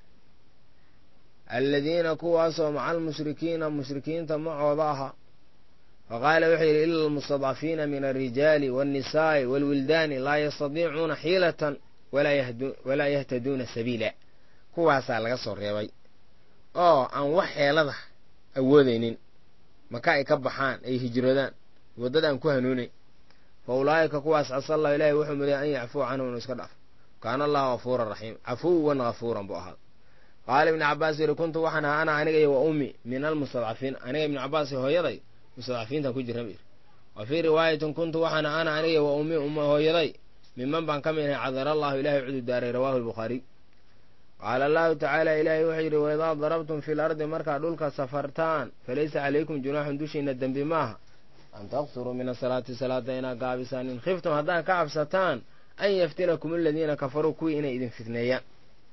aladiina kuwaasoo maca almushrikiina mushrikiinta macooda ahaa faqaala wuxuu yidhi ila almustadcafiina min alrijaali waannisaa'i waalwildaani laa yastadiicuuna xiilatan walaa yahtaduuna sabiila kuwaasaa laga soo reebay oo aan wax xeelada awoodaynin maka ay ka baxaan ay hijroodaan waddadaan ku hanuunayn fa ulaa'ika kuwaas casa allahu ilaahay wuxuu mudaya an yacfuu canhum inuu iska dhaafo kaana allahu gafuuran raxiim cafuwan gafuuran buu ahaada qaala ibnu cabbaas yidhi kuntu waxaan ahaa ana aniga iyo wa ummi min almustadcafiin aniga ibnu cabbaas hooyaday mustadcafiintan ku jirna bayidhi wa fii riwaayatin kuntu waxaan ahaa ana aniga wa ummi hooyaday miman baan ka mid ahay cadara allahu ilaahay cudu daaray rawaahu albukhaariy qaala allahu tacaala ilaahay wuxuu yidhi waidaa darabtum fi lardi markaad dhulka safartaan falaysa calaykum junaaxun dushiina dembi maaha an taqsuruu min asalaati salaada inaad gaabisaan in khiftum haddaad ka cabsataan an yaftinakum aladiina kafaruu kuwii inay idin fitneeyaan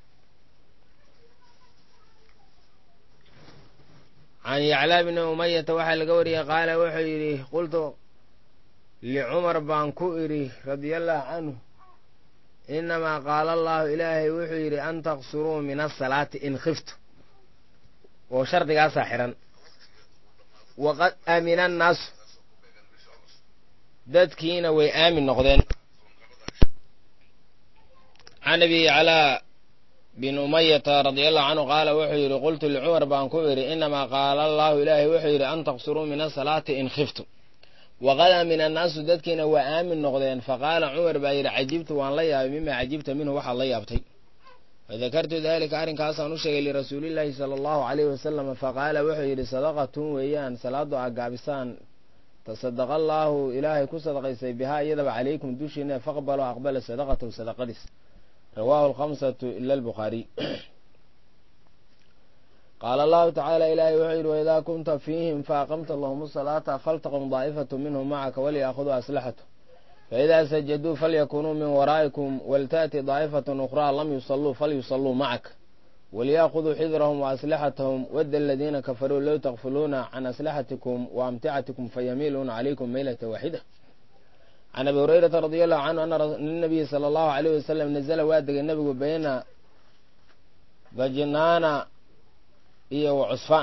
can yaclaa bni umayata waxaa laga wariyey qaala wuxuu yidhi qultu licumar baan ku idhi radiallahu canhu inamaa qaala allahu ilaahay wuxuu yidhi an taqsuruu min asalaati in khiftu oo shardigaasaa xihan waqad aamina annaasu dadkiina way aamin noqdeen can abi yaclaa bin umayata radiallahu canhu qaala wuxuu yidhi qultu licumar baan ku idhi inamaa qaala allahu ilaahay wuxuu yidhi an taqsuruu min asalaati in khiftu waqad aamina annaasu dadkiina waa aamin noqdeen faqaala cumar baa yidhi cajibtu waan la yaabay mima cajibta minhu waxaad la yaabtay fadakartu daalika arrinkaasaan u sheegay lirasuulillaahi sala allahu calayhi wasalam faqaala wuxuu yidhi sadaqatun weeyaan salaadu aa gaabisaan tasadaqa allaahu ilaahay ku sadaqaysay bihaa iyadaba calaykum dushiina faqbaloo aqbala sadaqatahu sadaqadiis rawaahu alkhamsatu ila albukhaariy qaala allahu tacaala ilaahay wuxuu yidhi waidaa kunta fiihim faaqamta lahum asalaata faltaqum daa'ifatu minhum macaka waliyaakhuduu aslaxatu faidaa sajaduu falyakunuu min waraa'ikum waltaأti daa'ifatun ukhraa lam yusalluu falyusalluu macaka waliyaakuduu xidrahum waaslixatahum wadda aladiina kafaruu low takfuluuna can aslixatikum waamticatikum fayamiiluuna calaykum maylata waaxida can abi hurayrata radi allahu canhu ana nabiyi sala allahu alayh wasalam nazala waa degay nebigu bayna bajnaana iyo wa cusfaan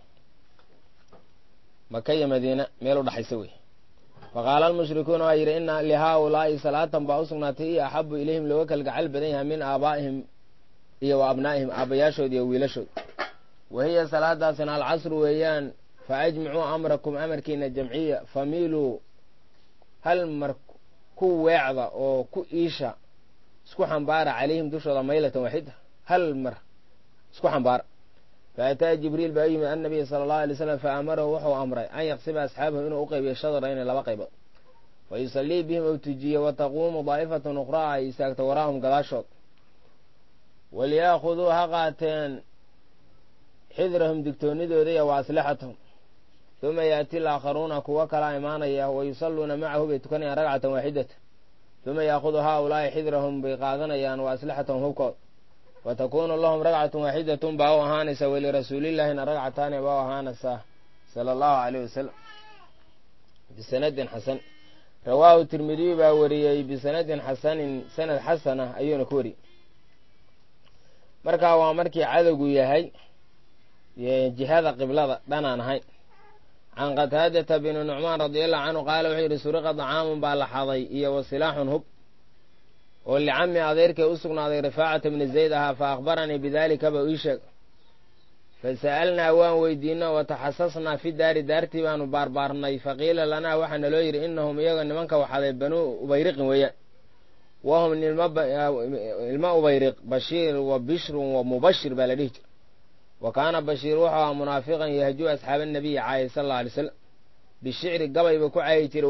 maka iyo madiina meel u dhaxaysa wey faqaala almushrikuuna waa yidhi ina lihaaulaa'i salaatan baa u sugnaatay iyo axabu ilayhim looga kalgacal badan yahay min aabaa'ihim iyo wa abnaa'ihim aabbayaashood iyo wiilashood wa hiya salaadaasina alcasru weeyaan fa ajmicuu amrakum amarkiina jamciya famiiluu hal mar ku weecda oo ku iisha isku xambaara calayhim dushooda maylatan waaxida hal mar isku xambaara faataa jibriil baa u yimid annabiya sala allahu alay slam fa amarahu wuxuu amray an yaqsiba asxaabahu inuu u qaybiyo shadra inay 2 qaybood fa yusallii bihim ou tujiye wataquumu daa'ifatun ukhraa ay istaagto waraahum gadaashood waliyaakhuduu ha qaateen xidrahum digtoonidooda iyo wa aslixatahum uma yaati alaakharuuna kuwa kalaa imaanaya wayusalluuna macahu bay tukanayaan ragcatan waaxidatan uma yaakhuduu haaulaa'i xidrahum bay qaadanayaan wa aslixatahum hubkood watakuunu lahum ragcatun waaxidatun baa u ahaanaysa walirasuulillaahina ragcataani baa u ahaanaysaa sala allahu calayh wasalam bisanadin xasan rawaahu tirmidiyu baa wariyey bisanadin xasanin sanad xasan ah ayuuna ku wariyey markaa waa markii cadowgu yahay jihada qiblada dhanaan ahayn can qataadata bini nucmaan radiallahu canhu qaala wuxuu yidhi suriqa dacaamun baa la xaday iyo wa silaaxun hub oo licami adeerkay u sugnaaday rifaacata bni zayd ahaa fa akhbaranii bidaalika ba ii sheeg fa sa'alnaa waan weydiino wataxasasnaa fi daari daartii baanu baarbaarnay faqiila lanaa waxaa naloo yidhi inahum iyaga nimanka waxaday banuu ubayriqin weeyaan wahum ilma ubayriq bashiir wa bishrun wa mubashir baa la dhihi jira wa kaana bashiir wuxuu ahaa munaafiqan yahjuu asxaaba nabiyi caayay sala alla alay slam bishicri gabayba ku caayi jira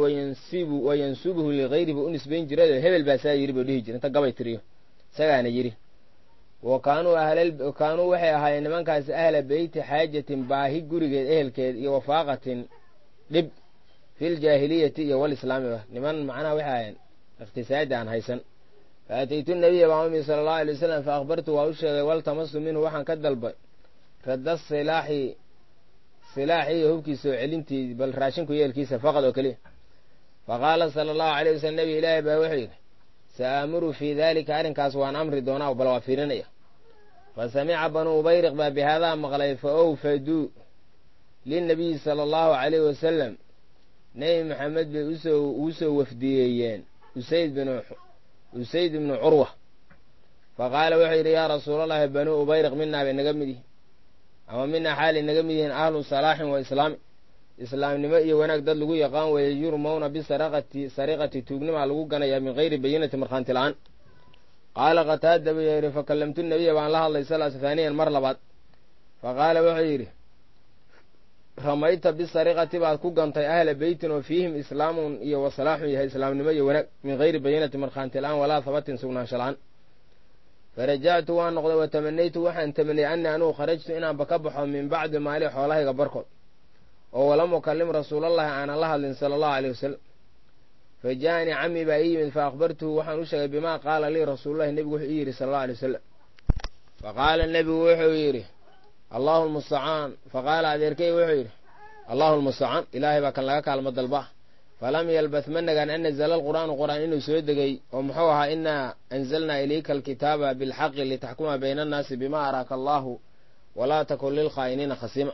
wayansubuhu ligayrihi u nisbayn jirado hebel baa saa yidhi buu dhihi jira inta gabay tiriyo isagaana yidhi wa kaanuu waxay ahaayeen nimankaasi ahla beyti xaajatin baahi gurigeed ehelkeed iyo wafaaqatin dhib filjaahiliyati iyo walislaamiba niman macnaha waxay ahaayeen iqtisaadi aan haysan fa ataytu nabiya baan umi sala allahu alay wasalam fa akhbartu waa u sheegay waltamasu minhu waxaan ka dalbay radda silaaxii iyo hubkiisa oo celintii bal raashinku yeelkiisa faqad oo keliya faqaala sala allahu alayh wasalam nebi ilaahi baa wuxuu yidhi sa'aamuru fii daalika arrinkaas waan amri doonaa bal waa fiirinaya fa samica banuu ubayriq baa bihaadaa maqlay fa owfaduu linnabiyi sala allahu calayh wasalam nebi maxamed bay ugu soo wafdiyeeyeen usayd ibnu curwa faqaala wuxuu yidhi yaa rasuulallahi banuu ubayriq minaa bay naga mid yihin ama minaa xaalay naga mid yihiin ahlu salaaxin wa islaami islaamnimo iyo wanaag dad lagu yaqaan weeye yurmawna bisariqati tuugnimaa lagu ganayaa min gayri bayinati markhaanti la-aan qaala qataada buu yidhi fakallamtu nabiya baan la hadlay salaasa haaniyan mar labaad faqaala wuxuu yidhi ramayta bisariqati baad ku gantay ahla beytin oo fiihim islaamun iyo wasalaaxun yahay islaamnimo iyo wanaag min gayri bayinati markhaanti la-aan walaa habatin sugnaansho la-aan farajactu waan noqday wa tamanaytu waxaan tamaniyey annii anugu kharajtu inaanba ka baxo min bacdi maali xoolahayga barkood oo walam ukallim rasuulallahi aanan la hadlin sala allahu aleyh wasalam fa ja'anii cammi baa ii yimid fa akhbartuhu waxaan u sheegay bimaa qaala lii rasuululahi nebigu wuxuu ii yidhi sala allahu alay wasalam faqaala nebigu wuxuu yidhi allahu lmustacaan faqaala adeerkey wuxuu yidhi allahu lmustacaan ilaahay baa kan laga kaalmo dalba falam yalbath ma nagaan an nazala alqur'aanu qur'aan inuu soo degay oo muxuu ahaa inaa anzalnaa ilayka alkitaaba bilxaqi litaxkuma bayna annaasi bima araaka allahu walaa takun lilkhaa'iniina khasiima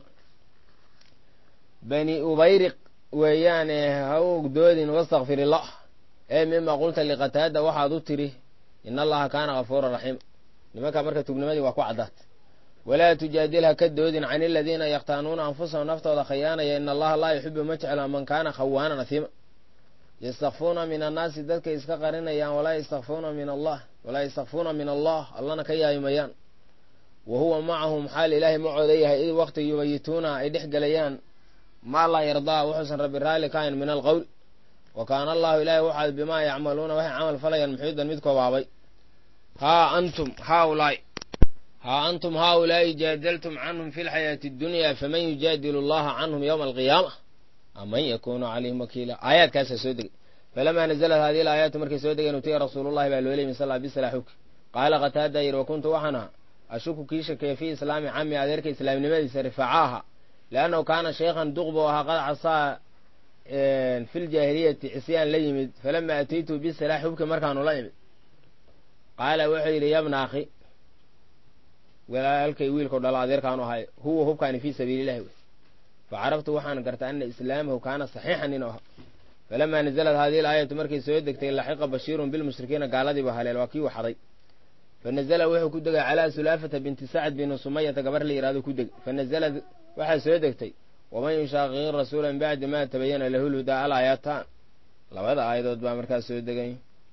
bani ubayriq weeyaane ha u ogdoodin wastakfir illah ee mima qulta liqataada waxaad u tidhi ina allaha kaana gafuura raxiima nimankaa marka tugnimadii waa ku caddaat walaa tujaadil ha ka doodin can aladiina yakhtaanuuna anfusahum naftooda khayaanaya ina allaha laa yuxibu ma jeclo man kaana khawaanan asiima yastakfuuna min annaasi dadkay iska qarinayaan walaa yastakfuuna min allah allana ka yaayimayaan wa huwa macahum xaal ilaahay macooda yahay id waqti yubayituuna ay dhex gelayaan maa laa yardaa wuxuusan rabbi raalli ka hayn min alqowl wa kaana allahu ilaahay waxaad bimaa yacmaluuna waxay camal falayaan muxiidan mid koobaabay haa antum haaulaa'i jaadaltum canhum fi lxayaati اddunya faman yujaadilu allaha canhum yowma alqiyaama aman yakunu calayhim wakiila aayaadkaasaa soo degay falamaa nazalat hadihi alaayaatu markay soo degeen utiya rasuulullahi baa loo leymi sal bisalaaxuki qaala qataada yidhi wa kuntu waxaan ahaa ashuku kii shakeeye fii islaami cami adeerka islaamnimadiisa rifacaaha liannahu kaana shaykhan duqbu ahaa qad casaa fi ljaahiliyati cisyaan la yimid falama ataytu bisalaaxi hubki markaanu la imid qaala wuxuu yidhi yabna akhi walaalkay wiilkau dhalo adeerkaanu ahay huwa hubkaani fii sabiili illahi wey facaraftu waxaan gartay ana islaamahu kaana saxiixan inuu ahaa falamaa nazalat hadihi alaayatu markay soo degtay laxiqa bashiirun bilmushrikiina gaaladiiba haleel waa kii waxaday fanazala wuxuu ku degay calaa sulaafata binti sacd bini sumayata gabar la yihahdo ku degay fanazalad waxaa soo degtay waman yushaaqiqi rasuula min bacdi ma tabayana lahu lhudaa alaayataan labada aayadood baa markaas soo degay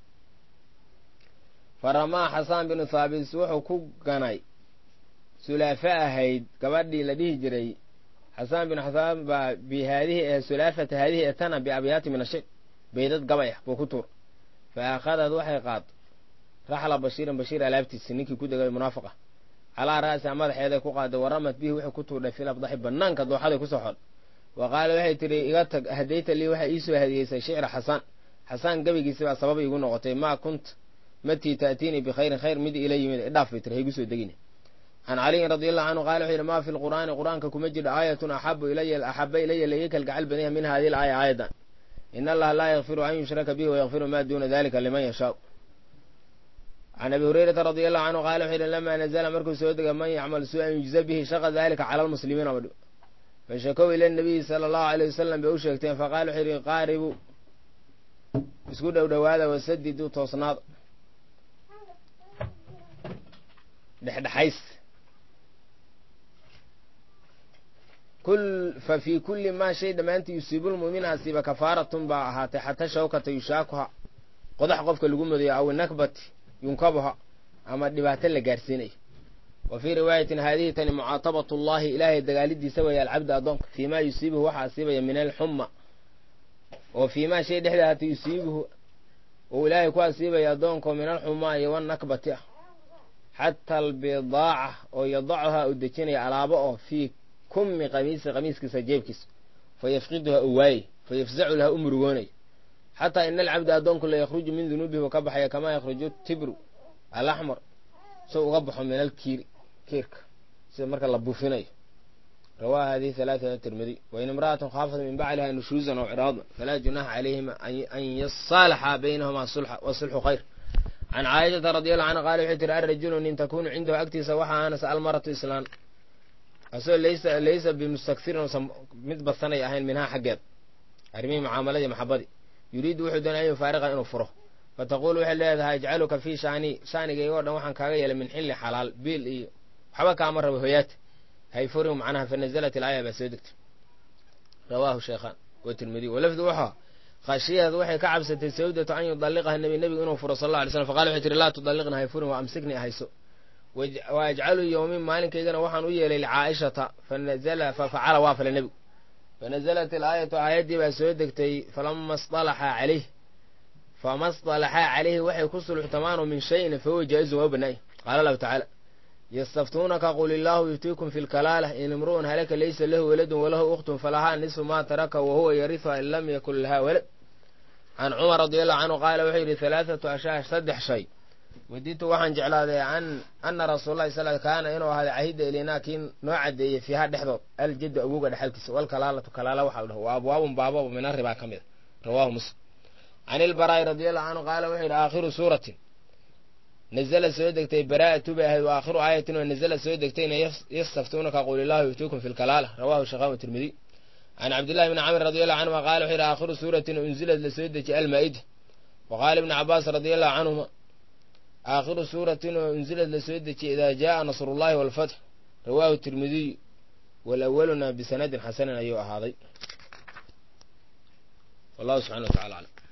faramaa xasaan binu thaabit wuxuu ku ganay sulaafa ahayd gabadhii la dhihi jiray xasaan bin xasaan baa bi haadihi ee sulaafata haadihi etana biabyaati min ashir baydad gabay ah buu ku tuur fa akhadad waxay qaad raxla bashiiran bashiir alaabtiisi ninkii ku degay munaafiqa calaa ra'siha madaxeeday ku qaaday waramat bihi wuxuu ku tuurdhay fil abdaxi banaanka dooxaday kusoo xod wa qaala waxay tidhi iga tag hadayta lii waxay iisoo hadiyeysay shicra xasaan gabaygiisi baa sabab iigu noqotay maa kunt matii ta'tiinii bikhayrin khayr mid ila yimid idhaaf bay tiri haygu soo degine can caliyin radi allahu canhu qaala wuxuu yidhi maa fi lqur'aani qur'aanka kuma jiro aayatun axaba ilaya laga kalgacal badanya min hadihi alaaya aayadan in allaha laa yakfiru an yushraka bihi wayakfiru ma duna dalika liman yashaau can abi hurayrata radi allahu canhu qaala wuxuu yidhi lamaa nazala markuu soo dega man yacmal su-an yujza bihi shaqa dalika cala almuslimiina badho fashakow ila nabiyi sala allahu alayh wasalam bay u sheegteen faqala wuxuu yidhi qaaribu isku dhowdhowaada wasadidu toosnaada dhexdhexays fa fii kulli maa shay dhammaantii yusiibulmu'mina asiiba kafaaratun baa ahaatay xata shawkata yushaakuha qodax qofka lagu mudayo aw nakbati yunkabuha ama dhibaato la gaarsiinayo wa fii riwaayatin haadihi tani mucaatabatu llahi ilaahay dagaalidiisa weeye alcabdi addoonka fii maa yusiibuhu waxaa asiibaya min alxuma oo fii maa shay dhexda ahaatay yusiibuhu uu ilaahay ku asiibaya addoonka min alxumaa iyo wanakbati ah xata albidaaca oo yadacuhaa uu dejinaya alaabo oo fii kummi qamiiskiisa jeebkiisa fayafqiduhaa u waayey fayafzacu laha u murugoonayo xataa ina alcabda addoonku la yakhruju min dunuubihi uu ka baxaya kamaa yakhruju tibru alaxmar soo uga baxo min alkiirka sida marka la buufinayo rawaaha hadihi halaaثata tirmidi wain imra'atun khaafat min bacliha nushuuzan aw ciraadan falaa junaxa calayhima an yasaalaxa baynahuma wasulxu khayr can caaishata radi allahu canha qaala waxay tiri arajulu nin takunu cindahu agtiisa waxaa aanas almaratu islaan asoo laysa bimustakhirin usan mid badsanay ahayn minhaa xaggeed arrimihii mucaamaladii maxabadii yuriidu wuxuu doonaya an yufaariqa inuu furo fataqulu waxay leedahay ajcaluka fii shaanigaygoo dhan waxaan kaaga yeelay min xilli xalaal biil iyo waxba kaama rabo hoyaata hayfurihu macnaha fanazalat ilaaya baa soo degtay rawaahu shaykhaan wa tirmidiy walafdu wuxuu khashiyad waxay ka cabsatay sawdatu an yudalliqaha nebigu inuu furo sal alla alay slam faqala waxay tihi laa tudalliqna hayfurin wa amsikni ahayso wa ajcalu yowmin maalinkaygana waxaan u yeelay licaa'ishata fafacala waa fale nebigu fanazalat ilaayatu aayaddii baa soo degtay fama sطalaxaa calayhi waxay ku sulxtamaanu min shayin fahuwa jaa-izun waa u banaay qaala lahu tacaala yastaftuunaka qul illaahu yuftiikum fi lkalaalah in imru'un halaka laysa lahu waladun walahu ukhtun falahaa nisfu maa taraka wahuwa yarihuha in lam yakun lahaa walad can cumar radi allahu canhu qaala wuxuu yidhi halaaثatu ashyaa 3 shay waditu waxaan jeclaaday ana rasuulalahi sal kaana inuu ahaaday cahida ilinaa kii noo cadeeyey fiiha dhexdood aljaddu awowga dhexalkiisa walkalaalatu kalaala waxa la dhaho waa abwaabun baababa min arribaa ka mid a rawaahu muslim can ilbaraa'i radi allahu canhu qaala wuxuu yidhi aakhiru suuratin nazala soo degtay baraa'atu bay ahayd wa aakhiru aayatin oo nazala soo degtayna yastaftuunaka qul illaahu yuftiikum fi lkalaala rawahu shaykhaan watirmidiy can cabdillahi bni camr radi allahu canhuma qaala wuxuu yidhi aakhiru suuratin unzilad la soo dejiyey almaa'ida wa qaala ibni cabaas radi allahu canhuma aakhiru suuratin oo unzilad la soo dejiyey idaa jaaa nasrullahi walfatx rawaahu tirmidiy walawaluna bisanadin xasanin ayuu ahaaday wallahu subxana wa tacala aclam